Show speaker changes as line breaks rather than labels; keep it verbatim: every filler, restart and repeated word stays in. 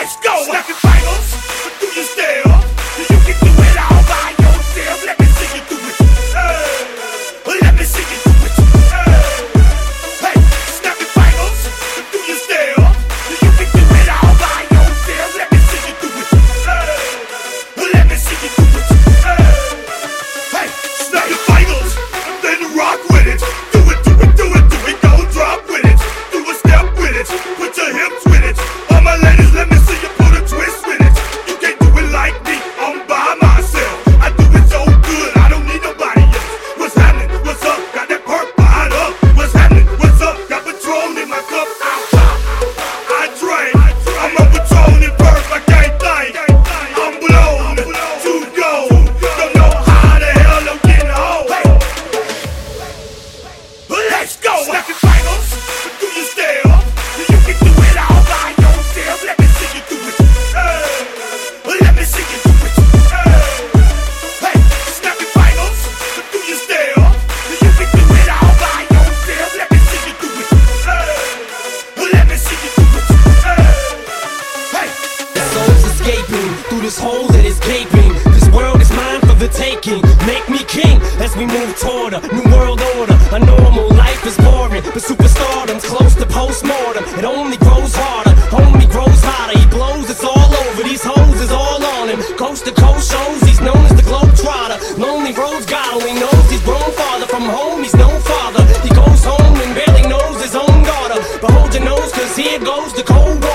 Let's go! Snapping finals, but do you still? You can do it all by yourself. Let me see you do it. Hey, let me see you do it. Hey, hey, snapping finals, but do you still? You can do it all by yourself. Let me see you do it. Hey, let me see you do it. Hey, snapping finals, and then rock with it. Do it, do it, do it, do it. Don't drop with it. Do a step with it. Put your hips with it. All my ladies, let me see you put a twist with it. You can't do it like me, I'm by myself. I do it so good, I don't need nobody else. What's happening? What's up? Got that perk behind up. What's happening? What's up? Got Patron in my cup. I pop, I drink. I'm on Patron and perk, I can't think. I'm blown to go. Don't know how the hell I'm getting home. Let's go! Snapping finals, but do you still? You can do it all by yourself. Let me see you do it. Hey, let me see you do it. Hey, snapping finals, but do you still? You can do it all by yourself. Let me see you do it. Hey, let me see you do it. Hey,
The soul's escaping through this hole that is gaping. This world is mine for the taking. Make me king as we move toward a new world order. A normal life is boring, but superstardom's close to postmortem. It only grows harder, homie grows hotter. He blows, it's all over. These hoes is all on him. Coast to coast shows, he's known as the Globetrotter. Lonely roads got him, he knows he's grown farther from home. He's no father. He goes home and barely knows his own daughter. But hold your nose, cause here goes the cold water.